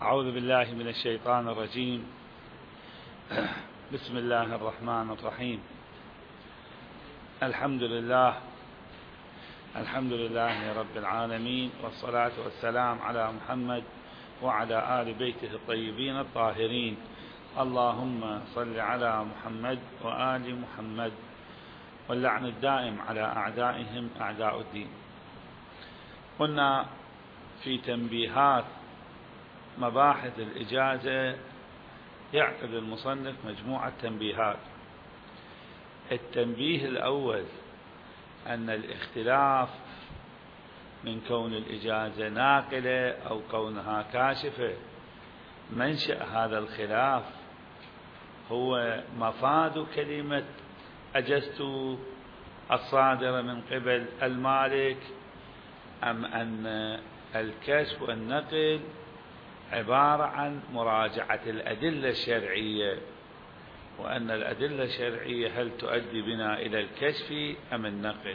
أعوذ بالله من الشيطان الرجيم. بسم الله الرحمن الرحيم. الحمد لله رب العالمين، والصلاة والسلام على محمد وعلى آل بيته الطيبين الطاهرين. اللهم صل على محمد وآل محمد، واللعن الدائم على أعدائهم أعداء الدين. قلنا في تنبيهات مباحث الإجازة يعقد المصنف مجموعة تنبيهات. التنبيه الأول أن الاختلاف من كون الإجازة ناقلة أو كونها كاشفة، منشأ هذا الخلاف هو مفاد كلمة أجزت الصادرة من قبل المالك، أم أن الكشف والنقل عبارة عن مراجعة الأدلة الشرعية، وأن الأدلة الشرعية هل تؤدي بنا إلى الكشف أم النقل.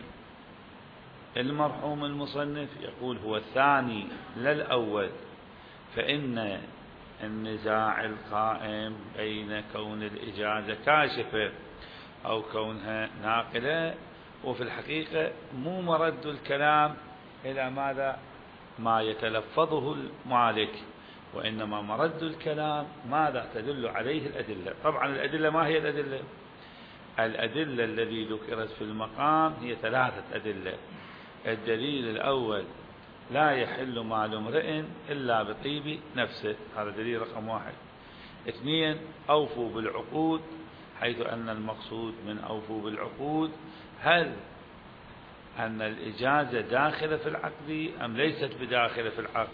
المرحوم المصنف يقول هو الثاني لا الأول، فإن النزاع القائم بين كون الإجازة كاشفة أو كونها ناقلة، وفي الحقيقة مو مرد الكلام إلى ماذا ما يتلفظه المالك، وإنما مرد الكلام ماذا تدل عليه الأدلة. طبعا الأدلة ما هي الأدلة؟ الأدلة الذي ذكرت في المقام هي ثلاثة أدلة. الدليل الأول لا يحل مال امرئ إلا بطيب نفسه، هذا دليل رقم 1. 2 أوفوا بالعقود، حيث أن المقصود من أوفوا بالعقود هل أن الإجازة داخلة في العقد أم ليست بداخلة في العقد.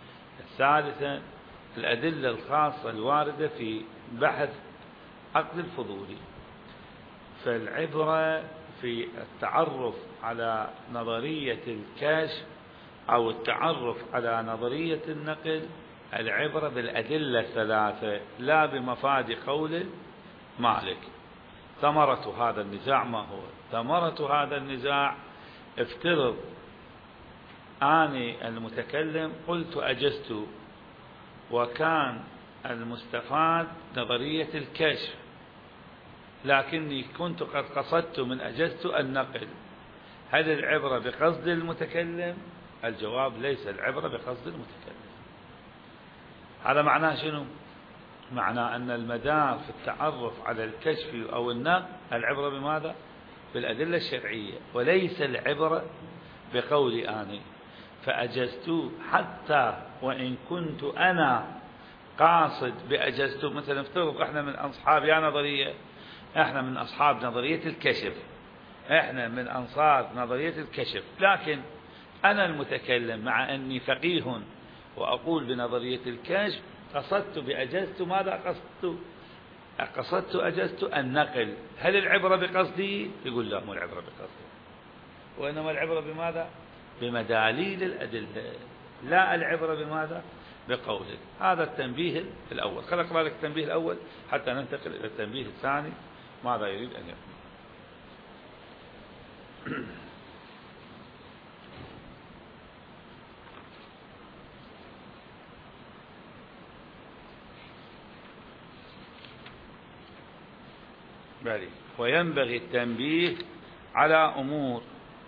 3 الأدلة الخاصة الواردة في بحث عقد الفضولي. فالعبرة في التعرف على نظرية الكشف أو التعرف على نظرية النقل، العبرة بالأدلة الثلاثة لا بمفاد قول مالك. ثمرة هذا النزاع ما هو؟ ثمرة هذا النزاع، افترض أنا المتكلم قلت أجزت، وكان المستفاد نظرية الكشف، لكني كنت قد قصدت من أجزت النقل، هل العبرة بقصد المتكلم؟ الجواب ليس العبرة بقصد المتكلم. هذا معناه شنو؟ معناه أن المدار في التعرف على الكشف أو النقل العبرة بماذا؟ بالأدلة الشرعية، وليس العبرة بقولي أنا. فأجزت حتى وإن كنت أنا قاصد بأجزت، مثلا افترض احنا من أصحاب نظرية، احنا من أصحاب نظرية الكشف، احنا من أنصار نظرية الكشف، لكن أنا المتكلم مع أني فقيه وأقول بنظرية الكشف قصدت بأجزت ماذا قصدت أجزت النقل، هل العبرة بقصدي؟ يقول لا، مو العبرة بقصدي، وإنما العبرة بماذا؟ بمداليل الأدلة، لا العبرة بماذا؟ بقولك. هذا التنبيه الأول. خلينا أقرأ لك التنبيه الأول حتى ننتقل إلى التنبيه الثاني ماذا يريد أن يقول. وينبغي التنبيه على أمور.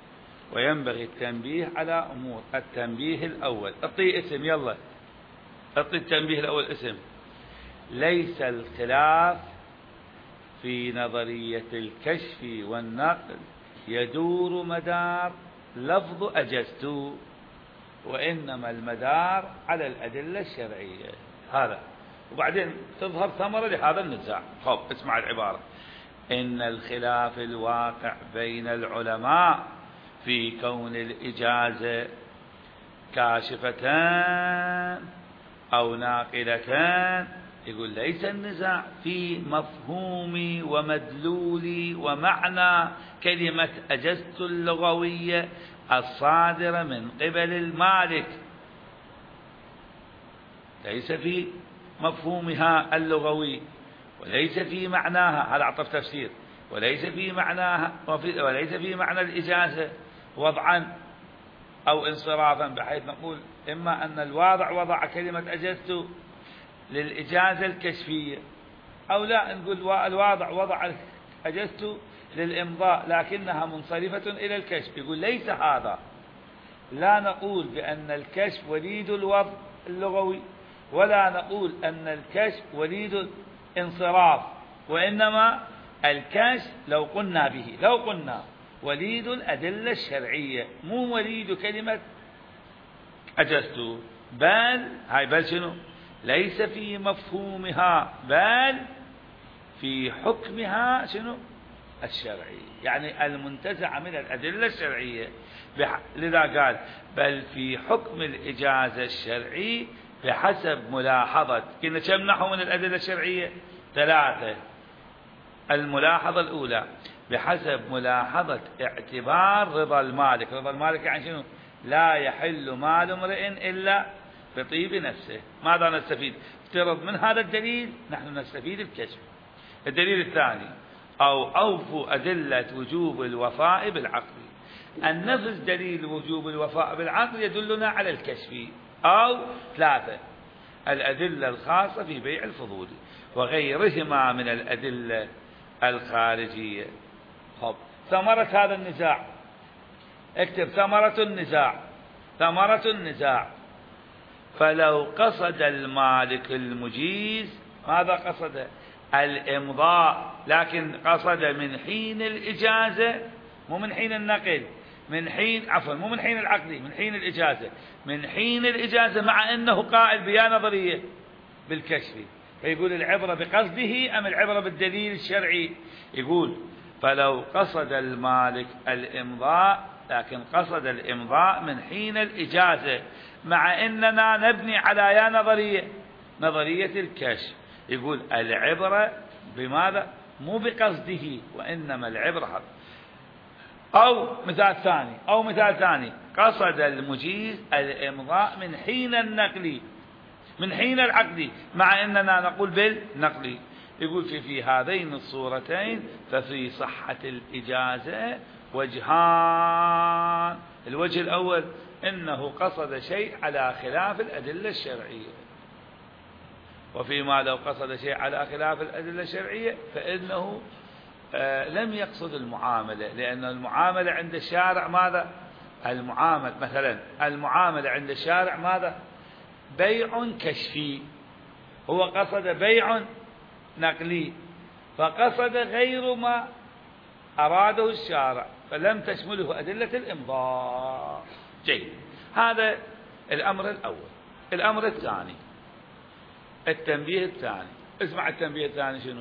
التنبيه الأول، أعطي اسم، يلا أعطي التنبيه الأول اسم. ليس الخلاف في نظرية الكشف والنقل يدور مدار لفظ أجزت، وإنما المدار على الأدلة الشرعية. هذا، وبعدين تظهر ثمرة لهذا النزاع. خب اسمع العبارة: إن الخلاف الواقع بين العلماء في كون الإجازة كاشفتان أو ناقلتان، يقول ليس النزاع في مفهوم ومدلول ومعنى كلمة أجزت اللغوية الصادرة من قبل المالك، ليس في مفهومها اللغوي، وليس في معناها، هذا عطف تفسير، وليس في معناها وليس في معنى الإجازة وضعا أو انصرافا، بحيث نقول إما أن الواضع وضع كلمة أجزت للإجازة الكشفية، أو لا نقول الواضع وضع أجزت للإمضاء لكنها منصرفة إلى الكشف، يقول ليس هذا. لا نقول بأن الكشف وليد الوضع اللغوي، ولا نقول أن الكشف وليد الانصراف، وإنما الكشف لو قلنا وليد الأدلة الشرعية، مو وليد كلمة أجزت، بل شنو؟ ليس في مفهومها بل في حكمها شنو؟ الشرعي، يعني المنتزع من الأدلة الشرعية، لذا قال بل في حكم الإجازة الشرعي بحسب ملاحظة. كنا كم نحو من الأدلة الشرعية؟ 3. الملاحظة الأولى بحسب ملاحظة اعتبار رضا المالك. رضا المالك يعني شنو؟ لا يحل مال امرئ إلا بطيب نفسه. ماذا نستفيد؟ افترض من هذا الدليل نحن نستفيد الكشف. الدليل الثاني أوفوا أدلة وجوب الوفاء بالعقد. النفس دليل وجوب الوفاء بالعقد يدلنا على الكشف. أو 3 الأدلة الخاصة في بيع الفضول وغيرهما من الأدلة الخارجية. ثمرة هذا النزاع، اكتب ثمرة النزاع. فلو قصد المالك المجيز، ماذا قصد؟ الإمضاء، لكن قصد من حين الإجازة، مو من حين النقل، مو من حين العقد، من حين الإجازة، مع أنه قائل بيا نظرية بالكشف. فيقول العبرة بقصده أم العبرة بالدليل الشرعي؟ يقول فلو قصد المالك الإمضاء، لكن قصد الإمضاء من حين الإجازة، مع أننا نبني على يا نظرية الكشف. يقول العبرة بماذا؟ مو بقصده، وإنما العبرة. أو مثال ثاني قصد المجيز الإمضاء من حين النقل، من حين العقد، مع أننا نقول بالنقل. يقول في هذين الصورتين ففي صحة الإجازة وجهان. الوجه الأول إنه قصد شيء على خلاف الأدلة الشرعية، وفيما لو قصد شيء على خلاف الأدلة الشرعية فإنه لم يقصد المعاملة، لأن المعاملة عند الشارع ماذا؟ المعاملة عند الشارع ماذا؟ بيع كشفي، هو قصد بيع نقلي، فقصد غير ما أراده الشارع، فلم تشمله أدلة الإمضاء. جيد، هذا الأمر الأول. الأمر الثاني التنبيه الثاني. اسمع التنبيه الثاني شنو؟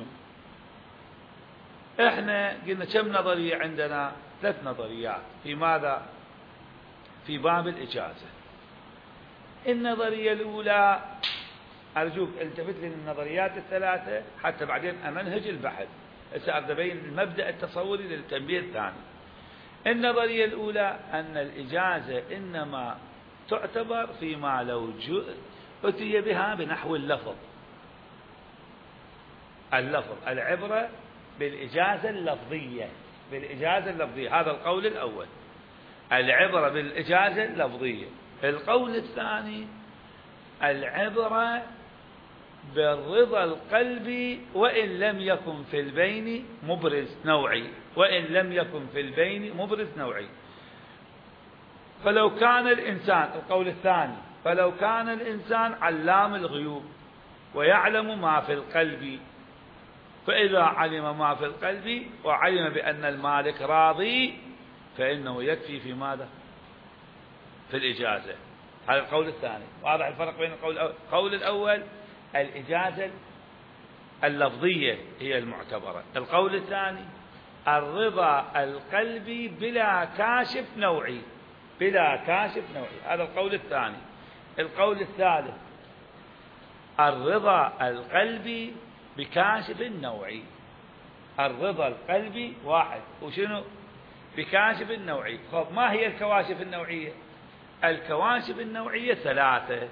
احنا قلنا كم نظرية عندنا؟ 3 نظريات. في ماذا؟ في باب الإجازة. النظرية الأولى، أرجوك التفت للنظريات ال3 حتى بعدين أمنهج البحث. هسه أبين المبدأ التصوري للتنبيه الثاني. النظرية الأولى أن الإجازة إنما تعتبر فيما لو أتي بها بنحو اللفظ. العبرة بالإجازة اللفظية، هذا القول الأول، العبرة بالإجازة اللفظية. القول الثاني العبرة بالرضا القلبي وإن لم يكن في البين مبرز نوعي. فلو كان الإنسان، القول الثاني، فلو كان الإنسان علام الغيوب ويعلم ما في القلب، فإذا علم ما في القلب وعلم بأن المالك راضي فإنه يكفي في ماذا؟ في الإجازة. هذا القول الثاني. واضح الفرق بين القول الأول الإجازة اللفظية هي المعتبرة، القول الثاني الرضا القلبي بلا كاشف نوعي. هذا القول الثاني. القول الثالث الرضا القلبي بكاشف نوعي. الرضا القلبي واحد، وشنو؟ بكاشف نوعي. ما هي الكواشف النوعية؟ الكواشف النوعية 3.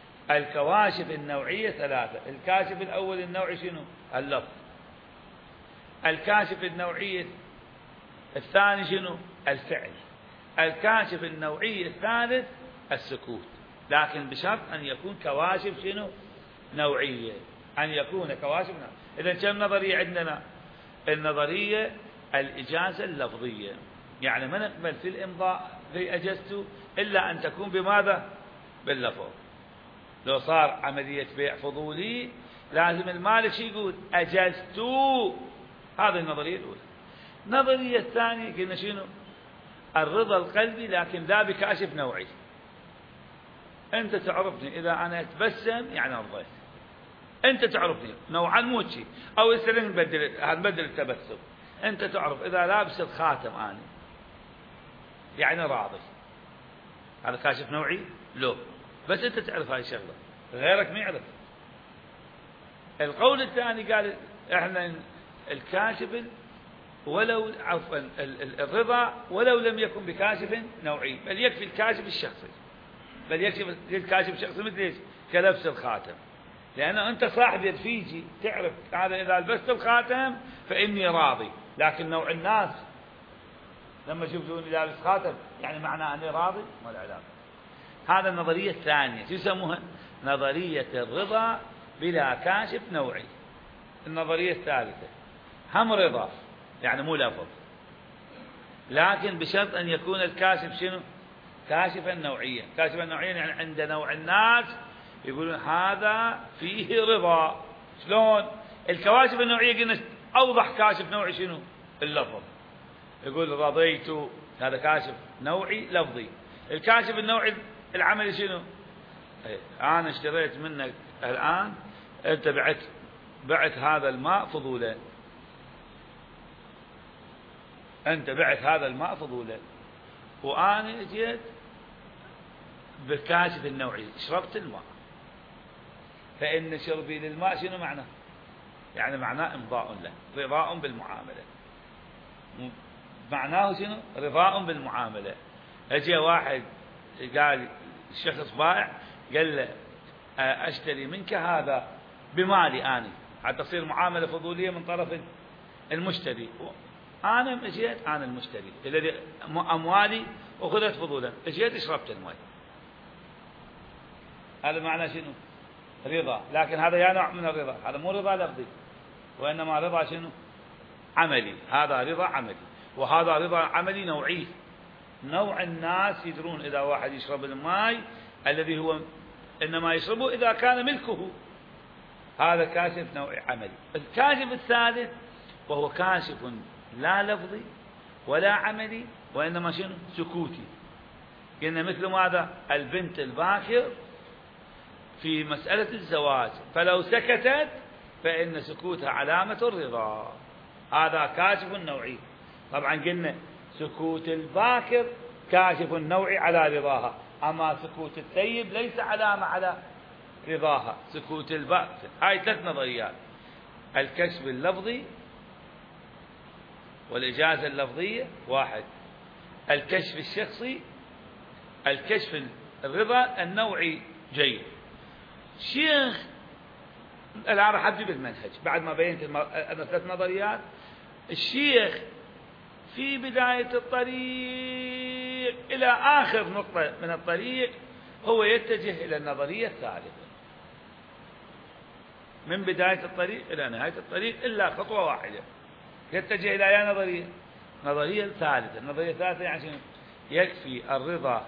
الكاشف الأول النوعي شنو؟ اللفظ. الكاشف النوعي الثاني شنو؟ الفعل. الكاشف النوعي الثالث السكوت، لكن بشرط أن يكون كواشف شنو؟ نوعية، أن يكون كواشف. إذا كم نظرية عندنا؟ النظرية الإجازة اللفظية، يعني ما نقبل في الإمضاء في أجزت إلا أن تكون بماذا؟ باللفظ. لو صار عملية بيع فضولي لازم المالك شو يقول؟ أجزت. هذه النظرية الأولى. النظرية الثانية قلنا شنو؟ الرضا القلبي لكن لا بكاشف نوعي. أنت تعرفني إذا أنا أتبسم يعني رضيت، أنت تعرفني نوعا مو شيء، أو نبدل التبسم. أنت تعرف إذا لابس الخاتم أنا يعني راضي، هذا كاشف نوعي؟ لا، بس أنت تعرف هاي الشغلة، غيرك ما يعرف. القول الثاني قال إحنا الكاشف ولو عفوا الرضا ولو لم يكن بكاشف نوعي، بل يكفي الكاشف الشخصي، بل يكفي الكاشف الشخصي مثل ايش؟ كلبس الخاتم، لأنه أنت صاحب يد فيجي تعرف هذا إذا لبست الخاتم فإني راضي، لكن نوع الناس لما يشوفوني لابس خاتم يعني معناه أني راضي؟ ما له علاقة. هذا النظرية الثانية شو يسموها؟ نظرية الرضا بلا كاشف نوعي. النظرية الثالثة هم رضا يعني مو لفظ، لكن بشرط أن يكون الكاشف شنو؟ كاشفا نوعيا. كاشفا نوعيا يعني عند نوع الناس يقولون هذا فيه رضا. شلون؟ الكواشف النوعية قلنا أوضح كاشف نوعي شنو؟ اللفظ. يقول رضيت، هذا كاشف نوعي لفظي. الكاشف النوعي العملي شنو؟ أنا اشتريت منك الآن، أنت بعت هذا الماء فضولا، أنت بعت هذا الماء فضولا، وأنا جيت بالكاشف النوعي شربت الماء، فإن شربي للماء شنو معناه؟ يعني معناه إمضاء له، رضاء بالمعاملة. معناه شنو؟ رضاء بالمعاملة. أجي واحد قال الشخص بائع قال له أشتري منك هذا بمالي أنا، حتى تصير معاملة فضولية من طرف المشتري. أنا اجيت، أنا المشتري الذي أموالي أخذت فضولا، اجيت شربت الماء، هذا معنى شنو؟ رضا. لكن هذا يا نوع من الرضا، هذا مو رضا لفظي، وإنما رضا شنو؟ عملي. هذا رضا عملي، وهذا رضا عملي نوعي. نوع الناس يدرون إذا واحد يشرب الماء الذي هو إنما يشربه إذا كان ملكه، هذا كاشف نوعي عملي. الكاشف الثالث وهو كاشف لا لفظي ولا عملي، وإنما شنو؟ سكوتي. قلنا مثل ماذا؟ البنت الباكر في مسألة الزواج فلو سكتت فإن سكوتها علامة الرضا، هذا كاشف نوعي. طبعا قلنا سكوت الباكر كاشف نوعي على رضاها، أما سكوت الثيب ليس علامة على رضاها. سكوت الباكر، هاي ثلاث نظريات: الكشف اللفظي والإجازة اللفظية واحد، الكشف الشخصي، الكشف الرضا النوعي. جيد. شيخ الآن راح أبدي بالمنهج بعد ما بينت ثلاث نظريات. الشيخ في بداية الطريق إلى آخر نقطة من الطريق هو يتجه إلى النظرية الثالثة، من بداية الطريق إلى نهاية الطريق إلا خطوة واحدة يتجه إلى أي نظرية؟ نظرية ثالثة. النظرية الثالثة يعني شنو؟ يكفي الرضا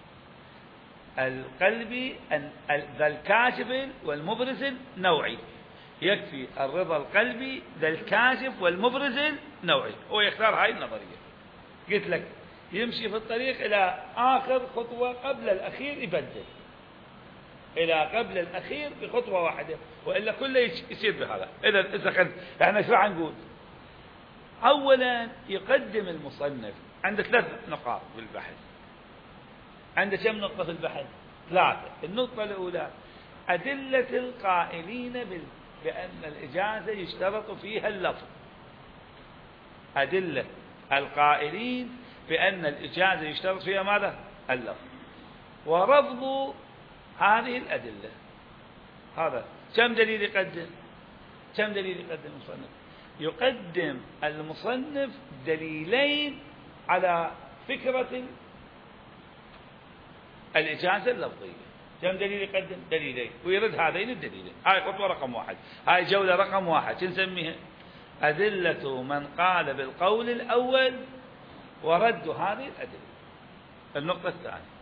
القلبي ذا الكاشف والمبرز النوعي، يكفي الرضا القلبي ذا الكاشف والمبرز النوعي. هو يختار هاي النظرية. قلت لك يمشي في الطريق إلى آخر خطوة قبل الأخير يبدل إلى قبل الأخير بخطوة واحدة، وإلا كله يصير بهذا. إذا كان احنا شو راح نقول؟ أولا يقدم المصنف عند ثلاث نقاط بالبحث. عند كم نقطة في البحث؟ ثلاثة. النقطة الأولى أدلة القائلين بأن الإجازة يشترط فيها اللفظ. أدلة القائلين بأن الإجازة يشترط فيها ماذا؟ اللفظ. ورفض هذه الأدلة. هذا كم دليل يقدم؟ كم دليل يقدم المصنف؟ يقدم المصنف دليلين على فكرة الإجازة اللفظية. كم دليل يقدم؟ دليلين، ويرد هذين الدليلين. هاي خطوة رقم 1، هاي جولة رقم 1. شو نسميها؟ أدلة من قال بالقول الأول ورد هذه الأدلة. النقطة الثانية،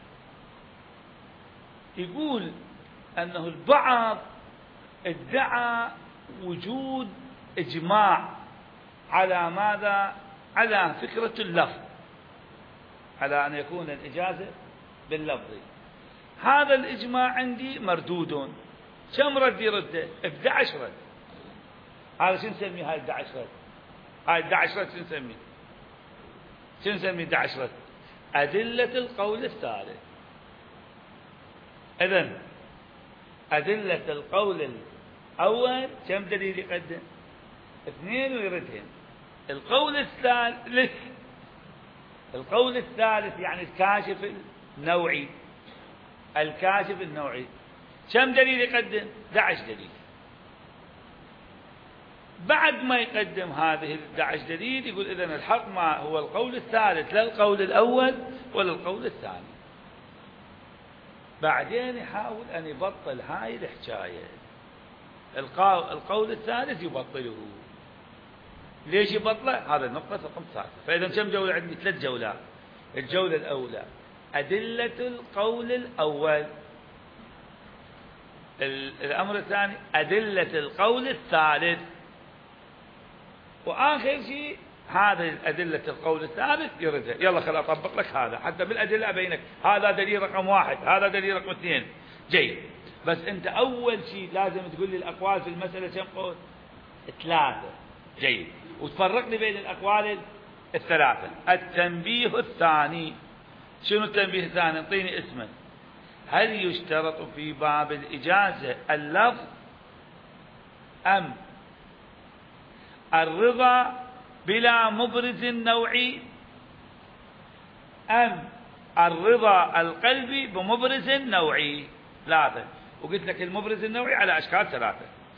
يقول أنه البعض ادعى وجود إجماع على ماذا؟ على فكرة اللفظ، على أن يكون الإجازة باللفظ. هذا الإجماع عندي مردود. كم رد يرده؟ 11 رد. هذا شو نسميه؟ هاي 11 رد. هاي 11 رد شو نسميه؟ شو نسميه 11 رد؟ أدلة القول الثالث. إذن أدلة القول الأول كم دليل يقدم؟ 2 ويردهم. القول الثالث يعني الكاشف النوعي. الكاشف النوعي كم دليل يقدم؟ 11 دليل. بعد ما يقدم هذه 11 دليل يقول إذن الحق ما هو القول الثالث، لا القول الأول ولا القول الثاني. بعدين يحاول أن يبطل هاي الحكاية. القول الثالث يبطله. ليش يبطله؟ هذا النقطة رقم 3. فإذا كم جولة عندي؟ 3 جولات. الجولة الأولى أدلة القول الأول. الأمر الثاني أدلة القول الثالث. وآخر شيء هذه أدلة القول الثالث يردها. يلا خل أطبق لك هذا حتى بالأدلة أبينك هذا دليل رقم 1، هذا دليل رقم 2. جيد. بس أنت أول شيء لازم تقول لي الأقوال في المسألة كم قول؟ 3. جيد. وتفرق لي بين الأقوال الثلاثة. التنبيه الثاني. شنو التنبيه الثاني؟ انطيني اسمه. هل يشترط في باب الإجازة اللفظ أم الرضا بلا مبرز نوعي أم الرضا القلبي بمبرز نوعي؟ 3. وقلت لك المبرز النوعي على أشكال 3.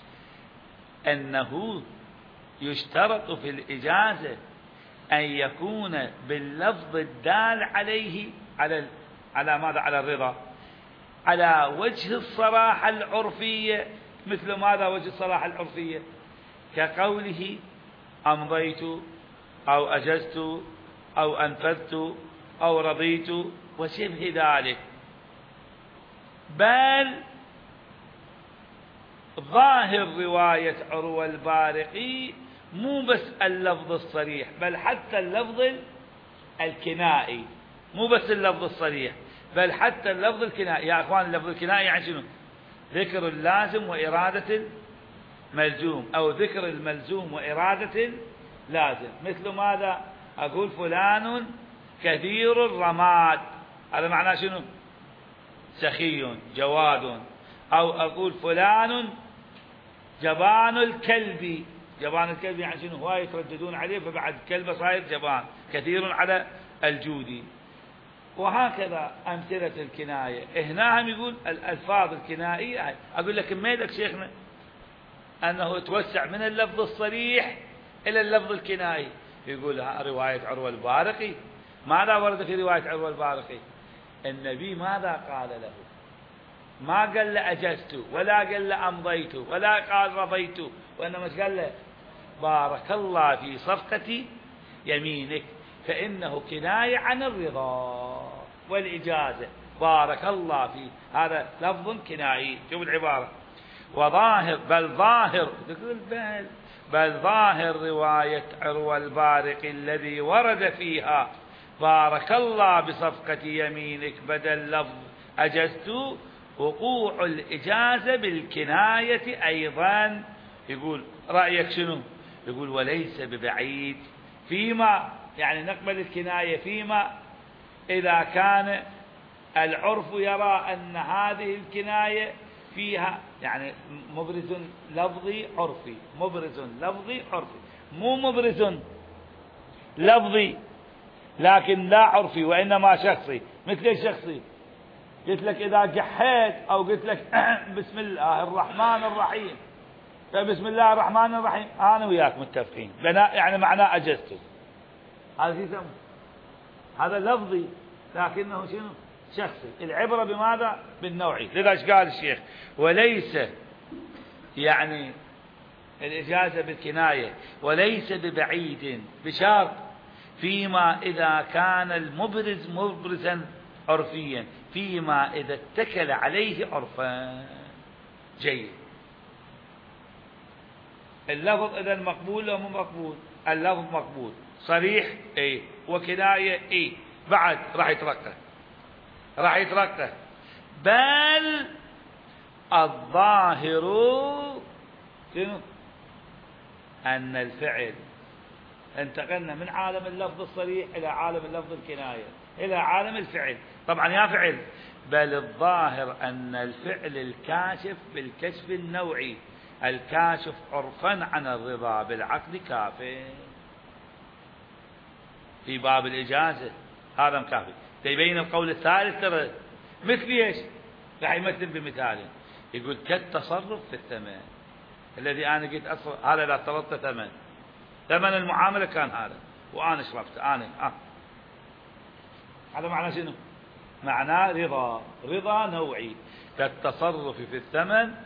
أنه يشترط في الإجازة أن يكون باللفظ الدال عليه على ماذا؟ على الرضا، على وجه الصراحة العرفية. مثل ماذا وجه الصراحة العرفية؟ كقوله أمضيت أو أجزت أو أنفذت أو رضيت وشبه ذلك. بل ظاهر رواية عروة البارقي مو بس اللفظ الصريح، بل حتى اللفظ الكنائي. مو بس اللفظ الصريح بل حتى اللفظ الكنائي. يا أخوان اللفظ الكنائي يعني شنو؟ ذكر اللازم وإرادة الملزوم، أو ذكر الملزوم وإرادة اللازم. مثل ماذا؟ أقول فلان كثير الرماد، هذا معناه شنو؟ سخي جواد. أو أقول فلان جبان الكلب. جبان الكلب يعني شنو؟ هواي يترددون عليه، فبعد كلبه صاير جبان. كثير على الجود. وهكذا أمثلة الكناية. هنا هم يقول الألفاظ الكنائية. أقول لك ميدك شيخنا أنه توسع من اللفظ الصريح إلى اللفظ الكنائي. يقول رواية عروة البارقي. ماذا ورد في رواية عروة البارقي؟ النبي ماذا قال له؟ ما قال له أجزت ولا قال له أمضيت ولا قال رضيت، وإنما قال له بارك الله في صفقة يمينك، فإنه كناية عن الرضا والإجازة. بارك الله فيه، هذا لفظ كنائي. شوف العبارة. وظاهر بل ظاهر رواية عروة البارقي الذي ورد فيها بارك الله بصفقة يمينك بدل لفظ أجزت وقوع الإجازة بالكناية أيضا. يقول رأيك شنو؟ يقول وليس ببعيد فيما يعني نقبل الكناية فيما إذا كان العرف يرى أن هذه الكناية فيها يعني مبرز لفظي عرفي. مبرز لفظي عرفي، مو مبرز لفظي لكن لا عرفي وإنما شخصي. مثل الشخصي قلت لك إذا جحيت أو قلت لك بسم الله الرحمن الرحيم، فبسم الله الرحمن الرحيم أنا وياك متفقين، يعني معناه أجزته. هذا يسمى هذا لفظي لكنه شنو؟ شخصي. العبرة بماذا؟ بالنوعي. لذا قال الشيخ وليس يعني الإجازة بالكناية وليس ببعيد بشرط فيما إذا كان المبرز مبرزا عرفيا، فيما إذا اتكل عليه عرفا. جيد. اللفظ إذا مقبول أو مو مقبول؟ اللفظ مقبول صريح إيه، وكناية إيه، بعد راح يترقى بل الظاهر شنو؟ أن الفعل، انتقلنا من عالم اللفظ الصريح إلى عالم اللفظ الكناية إلى عالم الفعل. طبعا يا فعل، بل الظاهر أن الفعل الكاشف بالكشف النوعي الكاشف عرفا عن الرضا بالعقد كافي. في باب الإجازة هذا مكافي. تبين القول الثالث ترى مثل ايش؟ راح يمثل بمثال، يقول كالتصرف في الثمن الذي أنا قلت أصلا هذا لا طلبت ثمن المعاملة كان هذا وأنا شربت هذا معنى شنو؟ معناه رضا نوعي كالتصرف في الثمن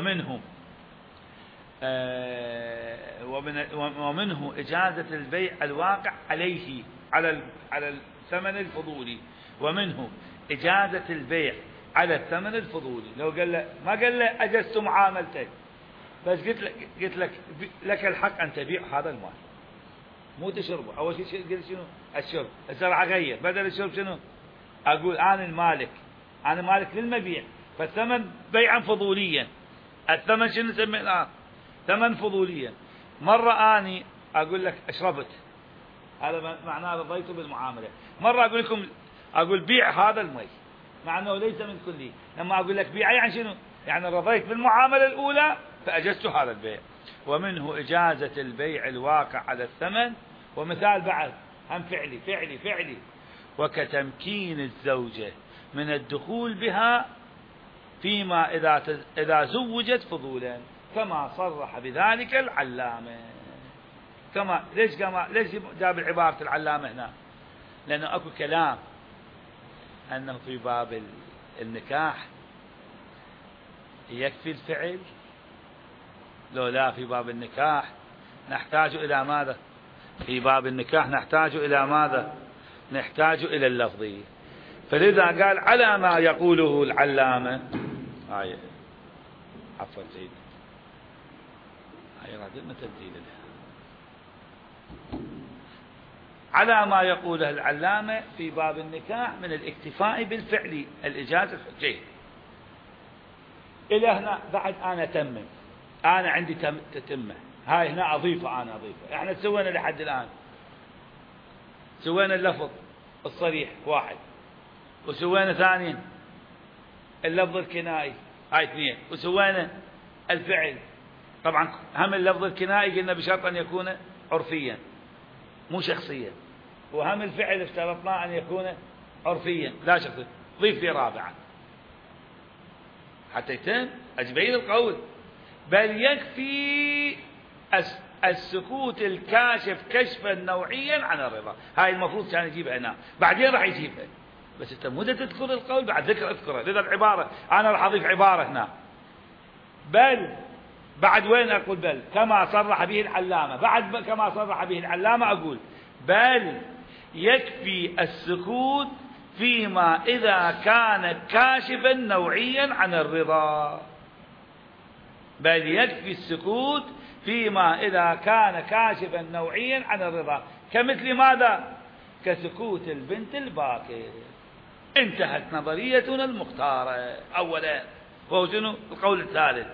ومنه إجازة البيع الواقع عليه على الثمن الفضولي، ومنه إجازة البيع على الثمن الفضولي. لو قال له ما قال له أجزت معاملتك، بس قلت لك الحق أن تبيع هذا المال مو تشربه. أول شيء قلت شنو؟ الشرب. هسه راح أغير بدل الشرب شنو؟ أقول أنا مالك للمبيع، فالثمن بيعا فضوليا. الثمن شنو نسميه الآن؟ ثمن فضوليا. مرة أني أقول لك أشربت، هذا معناه رضيت بالمعاملة. مرة أقول بيع هذا المي، مع أنه ليس من كلي. لما أقول لك بيع يعني شنو؟ يعني رضيت بالمعاملة الأولى فأجزت هذا البيع. ومنه إجازة البيع الواقع على الثمن. ومثال بعد هم فعلي وكتمكين الزوجة من الدخول بها فيما إذا زوجت فضولا، كما صرح بذلك العلامة. ليش جاب عبارة العلامة هنا؟ لأنه أكو كلام أنه في باب النكاح يكفي الفعل، لو لا في باب النكاح نحتاج إلى ماذا؟ في باب النكاح نحتاج إلى ماذا؟ نحتاج إلى اللفظ. فلذا قال على ما يقوله العلامة. عفوا سيدي، رادنا تبديل على ما يقوله العلامة في باب النكاح من الاكتفاء بالفعل الإجازة. جيد. إلى هنا بعد أنا أتمم، أنا عندي تتمة، هاي هنا أضيفة. إحنا سوينا لحد الآن، سوينا اللفظ الصريح واحد، وسوينا ثانيا اللفظ الكنائي هاي اثنين، وسوينا الفعل. طبعا هم اللفظ الكنائي قلنا بشرط أن يكون عرفيا مو شخصيا، وهم الفعل اشترطنا أن يكون عرفيا لا شخصيا. ضيف لي رابعا حتى يتم أجبين القول. بل يكفي السكوت الكاشف كشفا نوعيا عن الرضا. هاي المفروض كان يجيبها هنا، بعدين راح يجيبها، بس انت مو تذكر القول بعد ذكر اذكره. لذا العبارة أنا راح أضيف عبارة هنا، بل بعد وين أقول بل؟ كما صرح به العلامة. بعد كما صرح به العلامة أقول بل يكفي السكوت فيما إذا كان كاشفا نوعيا عن الرضا. بل يكفي السكوت فيما إذا كان كاشفا نوعيا عن الرضا، كمثل ماذا؟ كسكوت البنت الباكر. انتهت نظريتنا المختارة أولا، وهو شنو؟ القول الثالث.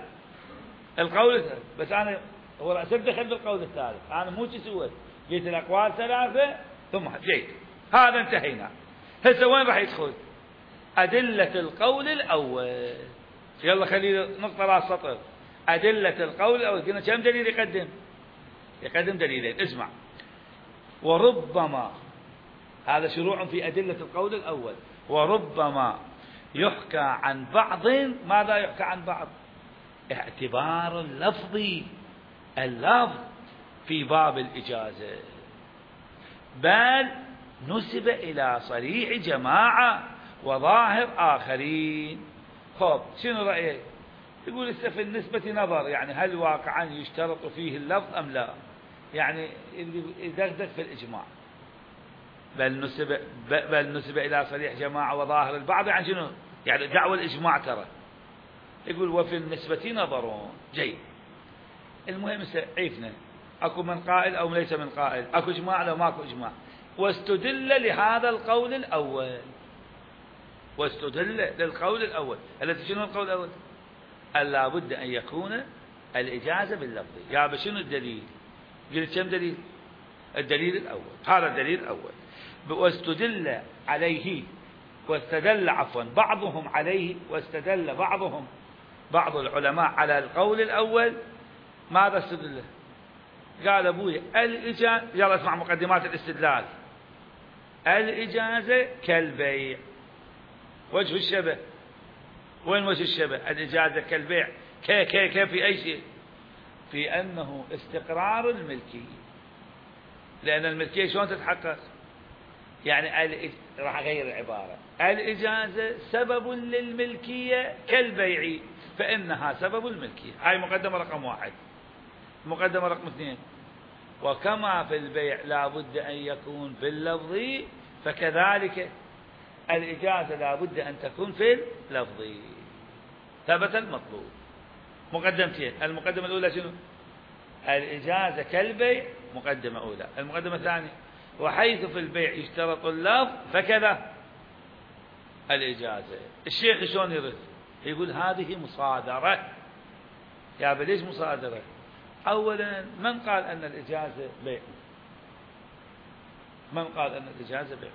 بس أنا هو رأسك دخل بالقول الثالث، أنا مو تسوي جيت الأقوال ثلاثة ثم جيت هذا انتهينا. هسه وين راح يدخل؟ أدلة القول الأول. يلا خلينا نقطة راس سطر. أدلة القول الأول قلنا كم دليل يقدم دليلين. اسمع، وربما هذا شروع في أدلة القول الأول. وربما يحكى عن بعض. ماذا يحكى عن بعض؟ اعتبار اللفظ في باب الإجازة، بل نسب إلى صريح جماعة وظاهر آخرين. خب شنو رأيك؟ يقول لسه في النسبة نظر، يعني هل واقعا يشترط فيه اللفظ أم لا؟ يعني اللي يدقدق في الإجماع بل نسب إلى صريح جماعة وظاهر البعض، يعني شنو؟ يعني دعوى الإجماع ترى. يقول وفي النسبة نظر. جيد. المهم عيفنا أكو من قائل أو ليس من قائل، أكو إجماع لو ماكو إجماع. واستدل لهذا القول الأول، واستدل للقول الأول الذي شنو القول الأول؟ ألا بد أن يكون الإجازة باللفظ. يا بشنو الدليل؟ قلت كم دليل؟ الدليل الأول، هذا الدليل الأول. واستدل عليه، واستدل عفوا بعضهم عليه، واستدل بعض العلماء على القول الأول. ماذا استدل؟ قال أبوي الإجازة، يلا اسمع مقدمات الاستدلال. الإجازة كالبيع. وجه الشبه، وين وجه الشبه؟ الإجازة كالبيع كيف في أي شيء؟ في أنه استقرار الملكية، لأن الملكية شلون تتحقق؟ يعني راح أغير العبارة. الإجازة سبب للملكية كالبيع، فإنها سبب الملكية. هاي مقدمة رقم 1. مقدمة رقم 2: وكما في البيع لا بد أن يكون في اللفظ، فكذلك الإجازة لا بد أن تكون في اللفظ. ثبت المطلوب. مقدمتين: المقدمة الأولى شنو؟ الإجازة كالبيع، مقدمة أولى. المقدمة الثانية: وحيث في البيع يشترط اللفظ فكذا الإجازة. الشيخ شلون يرد؟ يقول هذه مصادرة. يا ليش مصادرة؟ أولا من قال أن الإجازة بيع؟ من قال أن الإجازة بيع؟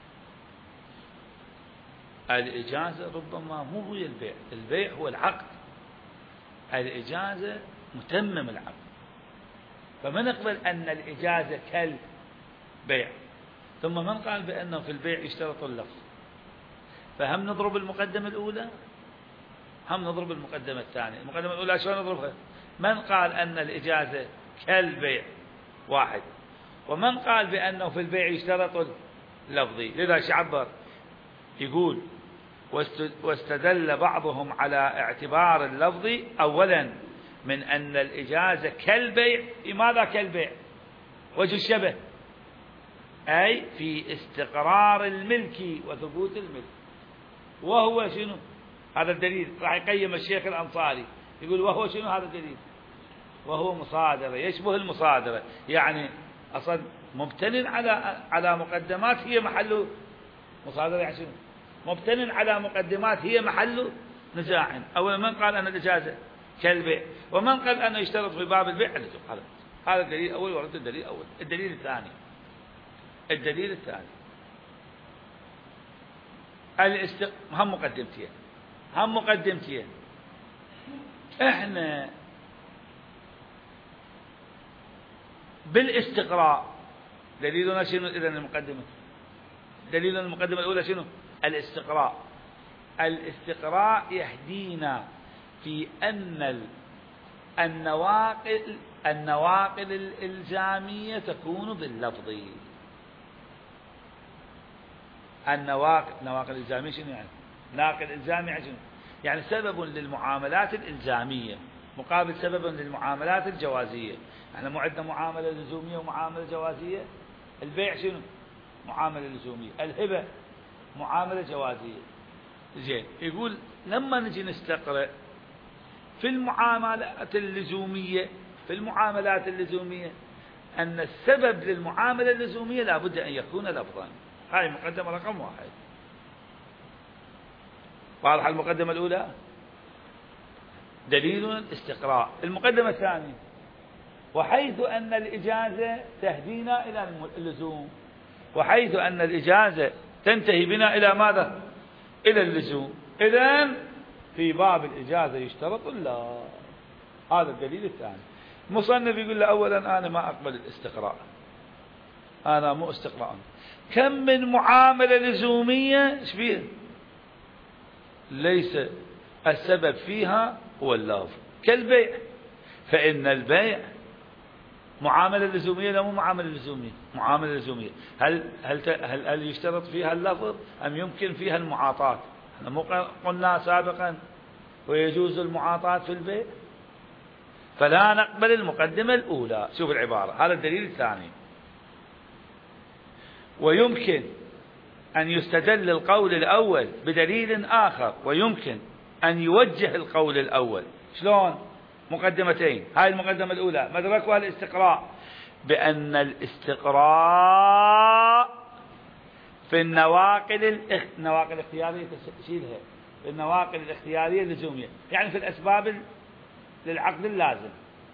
الإجازة ربما مو هي البيع، البيع هو العقد، الإجازة متمم العقد. فما نقبل أن الإجازة كالبيع. ثم من قال بأنه في البيع يشترط اللفظ؟ فهم نضرب المقدمة الأولى، هم نضرب المقدمة الثانية. المقدمة الأولى شلون نضربها؟ من قال أن الإجازة كالبيع؟ واحد. ومن قال بأنه في البيع يشترط اللفظي؟ لذا شعبر يقول واستدل بعضهم على اعتبار اللفظ أولا من أن الإجازة كالبيع. لماذا كالبيع؟ وجه الشبه، أي في استقرار الملك وثبوت الملك. وهو شنو هذا الدليل؟ راح يقيم الشيخ الأنصاري يقول وهو شنو هذا الدليل؟ وهو مصادرة، يشبه المصادرة، يعني أصلا مبتن على مقدمات هي محل مصادرة. يعني شنو؟ مبتن على مقدمات هي محل نزاع. أولا من قال أن الإجازة كالبيع، ومن قال أنه يشترط في باب البيع. هذا الدليل الأول ورد الدليل الأول. الدليل الثاني، الدليل الثاني هم مقدمتين. احنا بالاستقراء دليلنا شنو؟ إذن المقدمة، دليل المقدمة الأولى شنو؟ الاستقراء يهدينا في أن النواقل الإلزامية تكون باللفظ. نواقل الإلزامية شنو يعني؟ ناقل إلزامي يعني شنو؟ يعني سبب للمعاملات الإلزامية مقابل سبب للمعاملات الجوازية. احنا مو عندنا معاملة لزومية ومعاملة جوازية. البيع شنو؟ معاملة لزومية. الهبة معاملة جوازية. زين، يقول لما نجي نستقرأ في المعاملات اللزومية أن السبب للمعاملة اللزومية لا بد أن يكون لفظا. هاي مقدمة رقم 1. واضح المقدمة الأولى؟ دليل الاستقراء. المقدمة الثانية: وحيث أن الإجازة تهدينا إلى اللزوم، وحيث أن الإجازة تنتهي بنا إلى ماذا؟ إلى اللزوم. إذن في باب الإجازة يشترط الله. هذا الدليل الثاني. مصنف يقول له أولا أنا ما أقبل الاستقراء، أنا مو استقراء. كم من معاملة لزومية شبيه ليس السبب فيها هو اللفظ، كالبيع، فإن البيع معاملة لزومية لا مو معاملة لزومية؟ معاملة لزومية. هل يشترط فيها اللفظ أم يمكن فيها المعاطاة؟ احنا مو قلنا سابقا ويجوز المعاطاة في البيع، فلا نقبل المقدمة الأولى. شوف العبارة، هذا الدليل الثاني. ويمكن أن يستدل القول الأول بدليل آخر، ويمكن أن يوجه القول الأول. شلون؟ مقدمتين. هاي المقدمة الأولى مدركها الاستقراء، بأن الاستقراء في النواقل الاختيارية تشيلها، في النواقل الاختيارية اللزومية، يعني في الأسباب للعقد اللازم.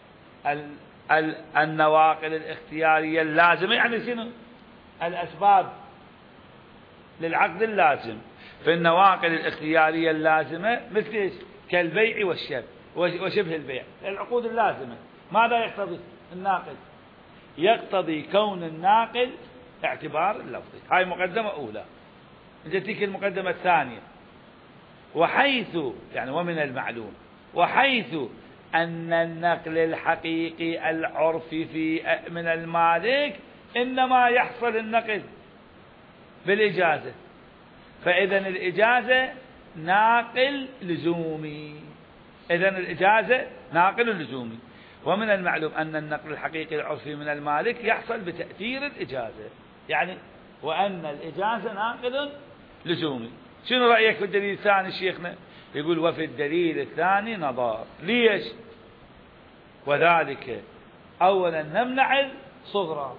النواقل الاختيارية اللازمة يعني شنو؟ الأسباب للعقد اللازم. في النواقل الاختيارية اللازمة مثل ايش؟ كالبيع وشبه البيع، العقود اللازمة. ماذا يقتضي الناقل؟ يقتضي كون الناقل اعتبار اللفظي. هاي مقدمة أولى. جتك المقدمة الثانية. وحيث يعني ومن المعلوم وحيث أن النقل الحقيقي العرفي من المالك إنما يحصل النقل بالإجازة، فإذا الإجازة ناقل لزومي. إذن الإجازة ناقل لزومي. ومن المعلوم أن النقل الحقيقي العرفي من المالك يحصل بتأثير الإجازة، يعني وأن الإجازة ناقل لزومي. شنو رأيك في الدليل الثاني شيخنا؟ يقول وفي الدليل الثاني نظر. ليش؟ وذلك أولا نمنع الصغرى،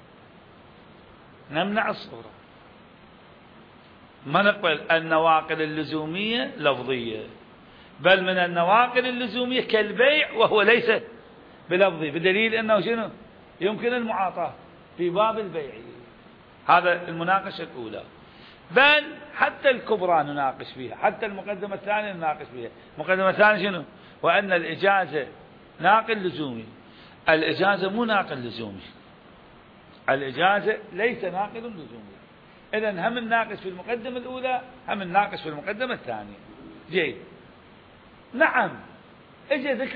ما نقبل النواقل اللزومية لفظية، بل من النواقل اللزومية كالبيع وهو ليس بلفظي، بدليل أنه شنو؟ يمكن المعاطاة في باب البيع. هذا المناقشة الأولى. بل حتى الكبرى نناقش فيها، حتى المقدمة الثانية نناقش فيها. المقدمة الثانية شنو؟ وأن الإجازة ناقل لزومي. الإجازة مو ناقل لزومي، الإجازة ليس ناقل لزومي. إذن هم نناقش في المقدمة الأولى هم نناقش في المقدمة الثانية. جيد. نعم، اجى ذكر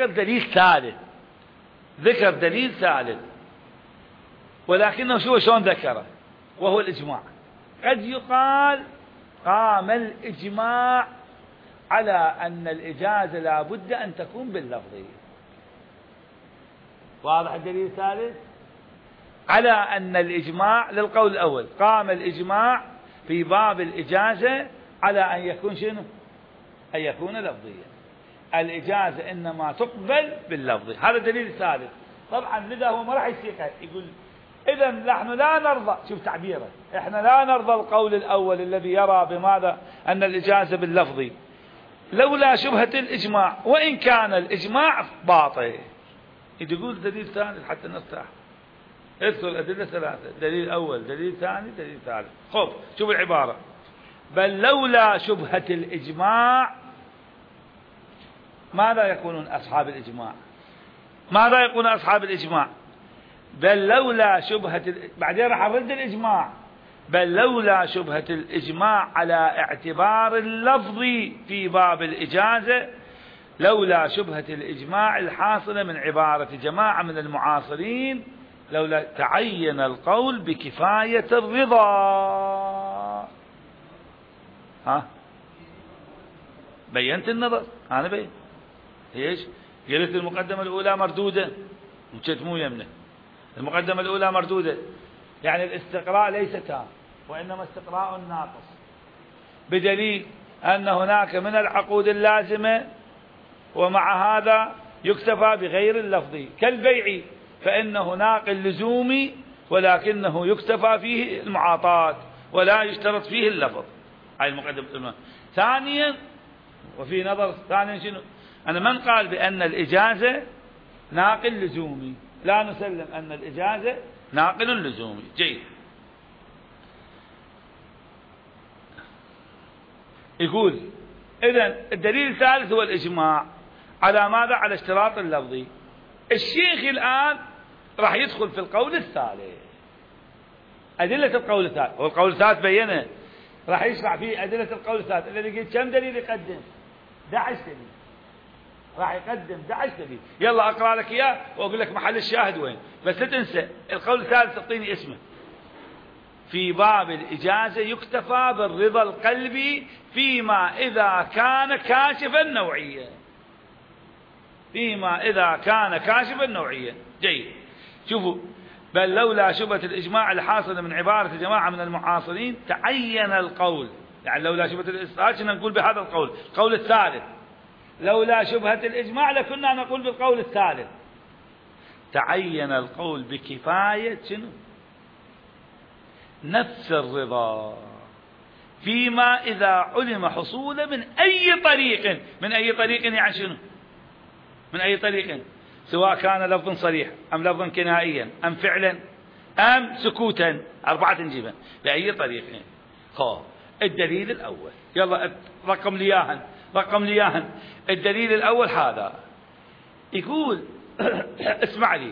دليل ثالث، ولكنه شلون ذكره؟ وهو الإجماع. قد يقال قام الإجماع على أن الإجازة لا بد أن تكون باللفظية. واضح الدليل الثالث؟ على أن الإجماع للقول الأول، قام الإجماع في باب الإجازة على أن يكون شنو؟ أن يكون لفظيا. الإجازة إنما تقبل باللفظ. هذا الدليل الثالث. طبعا لذا هو ما راح يسيقه، يقول إذا نحن لا نرضى، شوف تعبيره، إحنا لا نرضى القول الأول الذي يرى بماذا؟ أن الإجازة باللفظ لولا شبهة الإجماع، وإن كان الإجماع باطل. يقول دليل ثاني حتى نرتاح. اذكر الأدلة ثلاثة، دليل أول، دليل ثاني، دليل ثالث. خب شوف العبارة، بل لولا شبهة الإجماع. ماذا يقولون أصحاب الإجماع؟ ماذا يقولون أصحاب الإجماع؟ بل لولا شبهة بعدين راح أرد الإجماع. بل لولا شبهة الإجماع على اعتبار اللفظ في باب الإجازة، لولا شبهة الإجماع الحاصلة من عبارة جماعة من المعاصرين، لولا تعين القول بكفاية الرضا. بينت النظر، أنا بين ايش؟ قلت المقدمة الأولى مردودة، مشيت مو يمنه. المقدمة الأولى مردودة، يعني الاستقراء ليس تام، وإنما استقراء ناقص، بدليل أن هناك من العقود اللازمة ومع هذا يكتفى بغير اللفظ كالبيع، فإنه ناقل لزومي ولكنه يكتفى فيه المعاطاة ولا يشترط فيه اللفظ. هاي المقدمة الأولى. ثانيا، وفي نظر ثاني شنو؟ أنا من قال بأن الإجازة ناقل لزومي؟ لا نسلم أن الإجازة ناقل لزومي. جيد. يقول إذن الدليل الثالث هو الإجماع على ماذا؟ على اشتراط اللفظي. الشيخ الآن راح يدخل في القول الثالث، أدلة القول الثالث، والقول الثالث بينه، راح يشرح فيه أدلة القول الثالث الذي قلت كم دليل يقدم؟ 11 دليل. راح يقدم 11 دليل. يلا أقرأ لك إياه وأقول لك محل الشاهد وين، بس لا تنسى القول الثالث تعطيني اسمه. في باب الإجازة يكتفى بالرضا القلبي فيما إذا كان كاشفا نوعيا. فيما إذا كان كاشفا نوعيا. جيد. شوفوا، بل لولا شبهة الإجماع الحاصلة من عبارة جماعة من المعاصرين تعين القول، يعني لولا شبهة الإجماع كنا نقول بهذا القول، القول الثالث. لولا شبهة الإجماع لكنا نقول بالقول الثالث. تعين القول بكفاية شنو؟ نفس الرضا فيما إذا علم حصوله من أي طريق. من أي طريق يعني شنو؟ من أي طريق، سواء كان لفظا صريح أم لفظا كنائيا أم فعلا أم سكوتا، 4 نجيبا بأي طريق. الدليل الأول، يلا رقم لياهن. الدليل الأول هذا يقول اسمع لي،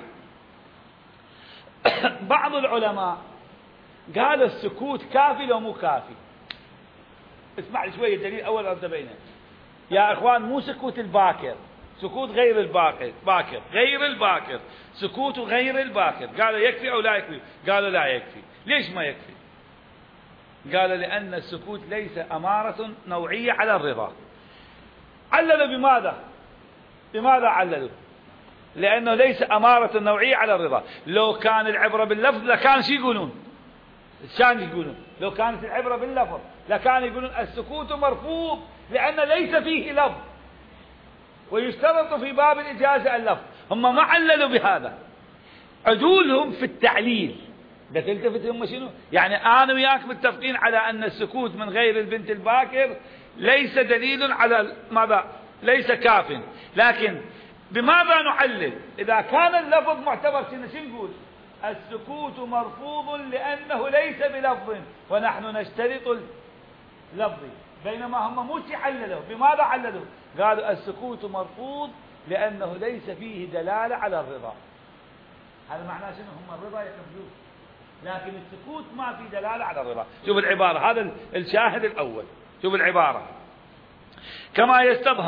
بعض العلماء قال السكوت كافي لو مو كافي. اسمع لي شوية، الدليل الأول أرد بينه يا إخوان، مو سكوت الباكر، سكوت غير الباكر، غير الباكر، سكوت غير الباكر. قالوا يكفي أو لا يكفي؟ قالوا لا يكفي. ليش ما يكفي؟ قالوا لأن السكوت ليس أمارة نوعية على الرضا. عللوا بماذا عللوا؟ لأنه ليس أمارة نوعية على الرضا. لو كان العبرة باللفظ لكان شو يقولون؟ لو كانت العبرة باللفظ لكان يقولون السكوت مرفوض لأن ليس فيه لفظ، ويشترط في باب الإجازة اللفظ. هم ما عللوا بهذا، عدولهم في التعليل. ده تلتفت هم شنو؟ يعني أنا وياك متفقين على أن السكوت من غير البنت الباكر ليس دليل على ماذا؟ ليس كاف. لكن بماذا نعلل؟ إذا كان اللفظ معتبر شنو نقول؟ السكوت مرفوض لأنه ليس بلفظ ونحن نشترط اللفظ. بينما هم مو عللوا. بماذا عللوا؟ قالوا السكوت مرفوض لأنه ليس فيه دلالة على الرضا. هذا معناه شنو؟ هم الرضا يقبلون، لكن السكوت ما في دلالة على الرضا. شوف العبارة، هذا الشاهد الأول. شوف العبارة، كما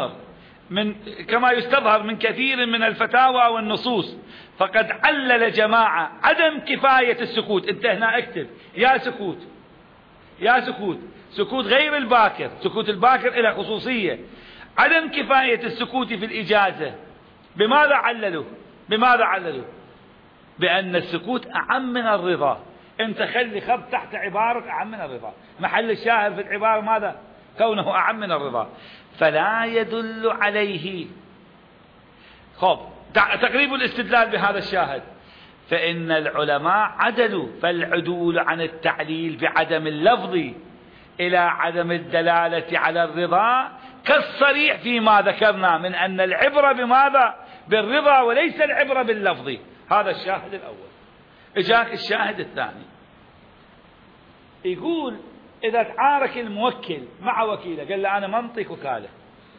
يستظهر من كثير من الفتاوى والنصوص، فقد علل جماعة عدم كفاية السكوت. انت هنا اكتب يا سكوت غير الباكر، سكوت الباكر إلى خصوصية. عدم كفاية السكوت في الإجازة بماذا عللوا؟ بأن السكوت أعم من الرضا. انت خلي خط تحت عبارة أعم من الرضا، محل الشاهد في العبارة ماذا؟ كونه أعم من الرضا، فلا يدل عليه. تقريب الاستدلال بهذا الشاهد، فإن العلماء عدلوا، فالعدول عن التعليل بعدم اللفظ إلى عدم الدلالة على الرضا كالصريح فيما ذكرنا من أن العبرة بماذا؟ بالرضا وليس العبرة باللفظ. هذا الشاهد الأول. إجاك الشاهد الثاني، يقول إذا تعارك الموكل مع وكيله، قال له أنا منطق وكالة.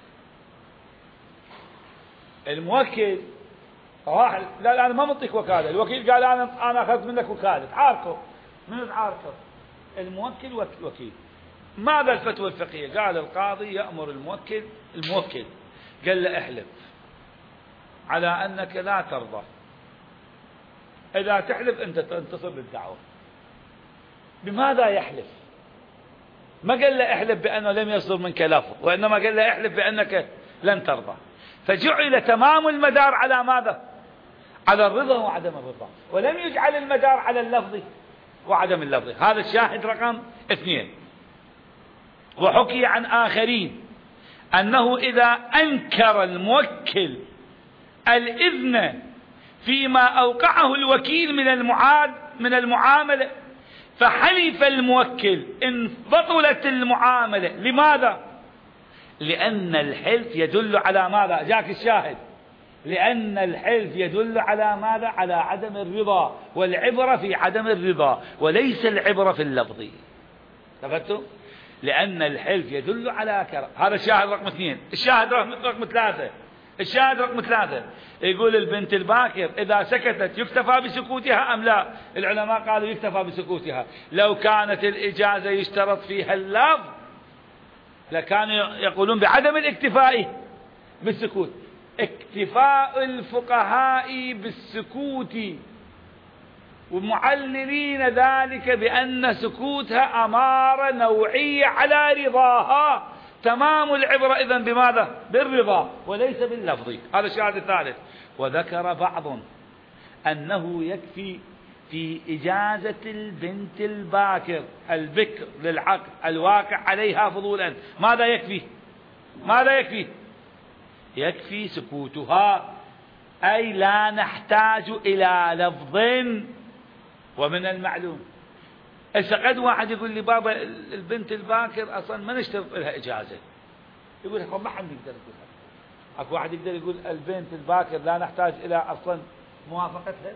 الموكل راح لا أنا ما منطق وكالة، الوكيل قال أنا أخذت منك وكالة. تعاركوا، من تعاركوا؟ الموكل والوكيل. ماذا الفتوى الفقهية؟ قال القاضي يأمر الموكل قال له احلف على أنك لا ترضى، إذا تحلف أنت تنتصر بالدعوة. بماذا يحلف؟ ما قال له احلف بأنه لم يصدر منك لفظ، وإنما قال له احلف بأنك لن ترضى. فجعل تمام المدار على ماذا؟ على الرضا وعدم الرضا، ولم يجعل المدار على اللفظ وعدم اللفظ. هذا الشاهد رقم 2. وحكي عن آخرين أنه إذا أنكر الموكل الإذن فيما أوقعه الوكيل من المعاملة، فحلف الموكل إن بطلت المعاملة. لماذا؟ لأن الحلف يدل على ماذا؟ جاك الشاهد، لأن الحلف يدل على ماذا؟ على عدم الرضا، والعبرة في عدم الرضا وليس العبرة في اللفظ. تفهمتوا؟ لأن الحلف يدل على هذا الشاهد رقم 2. الشاهد رقم 3 يقول البنت الباكر إذا سكتت يكتفى بسكوتها أم لا؟ العلماء قالوا يكتفى بسكوتها. لو كانت الإجازة يشترط فيها اللفظ لكانوا يقولون بعدم الاكتفاء بالسكوت. اكتفاء الفقهاء بالسكوت ومعللين ذلك بأن سكوتها أمارة نوعية على رضاها. تمام العبرة إذن بماذا؟ بالرضا وليس باللفظ. هذا الشاهد الثالث. وذكر بعض أنه يكفي في إجازة البنت الباكر البكر للعقد الواقع عليها فضولا. ماذا يكفي؟ ماذا يكفي؟ يكفي سكوتها، أي لا نحتاج إلى لفظ. ومن المعلوم قد واحد يقول لي بابا البنت الباكر أصلا ما نشترط لها إجازة، يقول لك ما حد يقدر يقولها. أكو واحد يقدر يقول البنت الباكر لا نحتاج إلى أصلا موافقتها.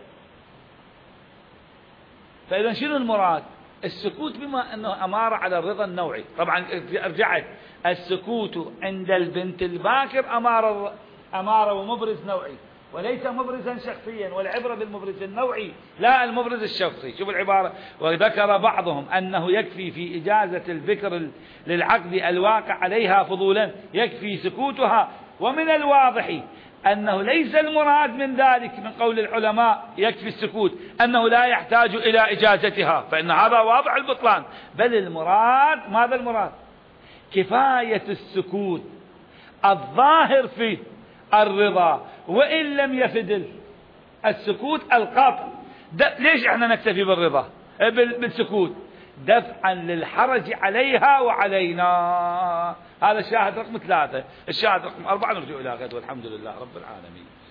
فإذا شنو المراد؟ السكوت بما أنه أمارة على الرضا النوعي. طبعا رجعت السكوت عند البنت الباكر أمارة ومبرز نوعي وليس مبرزا شخصيا، والعبرة بالمبرز النوعي لا المبرز الشخصي. شوف العبارة. وذكر بعضهم أنه يكفي في إجازة البكر للعقد الواقع عليها فضولا يكفي سكوتها. ومن الواضح أنه ليس المراد من ذلك من قول العلماء يكفي السكوت أنه لا يحتاج إلى إجازتها، فإن هذا واضح البطلان. بل المراد ماذا؟ المراد كفاية السكوت الظاهر في الرضا وإن لم يفدل السكوت القاطع. ليش احنا نكتفي بالرضا بالسكوت؟ دفعا للحرج عليها وعلينا. هذا الشاهد رقم 3. الشاهد رقم 4 نرجع إلى غد والحمد لله رب العالمين.